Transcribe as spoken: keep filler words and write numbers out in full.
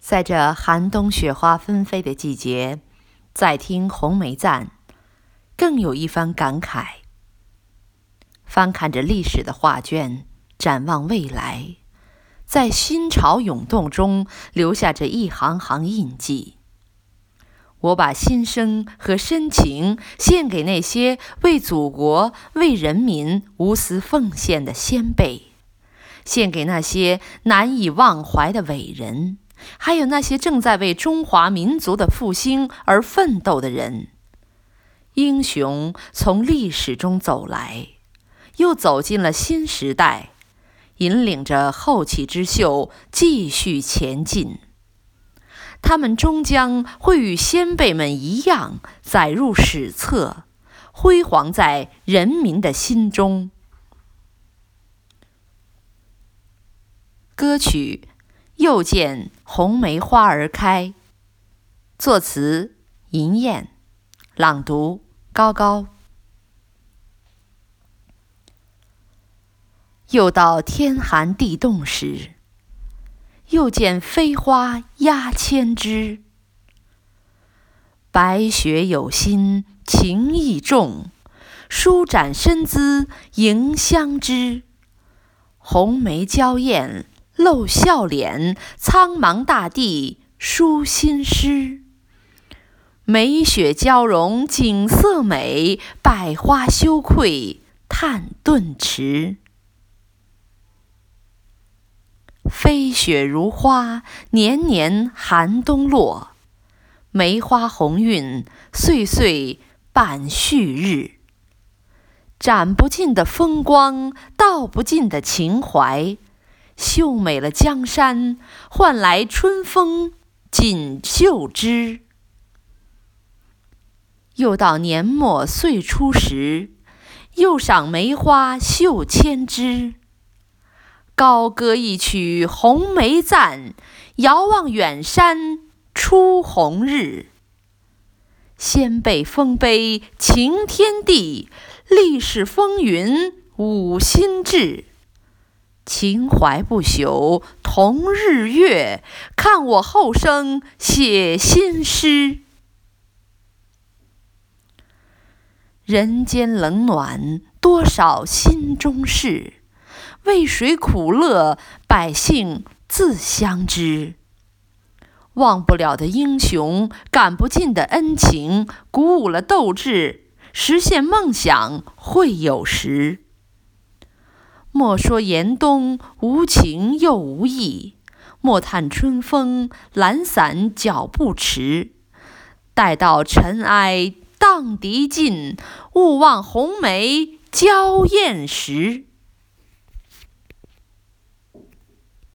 在这寒冬雪花纷飞的季节，再听红梅赞，更有一番感慨。翻看着历史的画卷，展望未来，在心潮涌动中留下着一行行印记。我把心声和深情献给那些为祖国、为人民无私奉献的先辈，献给那些难以忘怀的伟人，还有那些正在为中华民族的复兴而奋斗的人。英雄从历史中走来，又走进了新时代，引领着后起之秀继续前进。他们终将会与先辈们一样载入史册，辉煌在人民的心中。歌曲《又见红梅花儿开》，作词银燕，朗读高高。又到天寒地冻时，又见飞花压千枝。白雪有心情意重，舒展身姿迎相知。红梅娇艳露笑脸，苍茫大地舒心诗。梅雪交融景色美，百花羞愧叹顿迟。飞雪如花，年年寒冬落。梅花红晕，岁岁伴旭日。展不尽的风光，道不尽的情怀，秀美了江山，换来春风锦绣枝。又到年末岁初时，又赏梅花绣千枝。高歌一曲红梅赞，遥望远山出红日。先辈丰碑擎天地，历史风云舞心志。情怀不朽同日月，看我后生写新诗。人间冷暖，多少心中事。为谁苦乐，百姓自相知。忘不了的英雄，感不尽的恩情，鼓舞了斗志，实现梦想会有时。莫说严冬无情又无义，莫叹春风懒散脚步迟。待到尘埃荡涤尽，勿忘红梅娇艳时。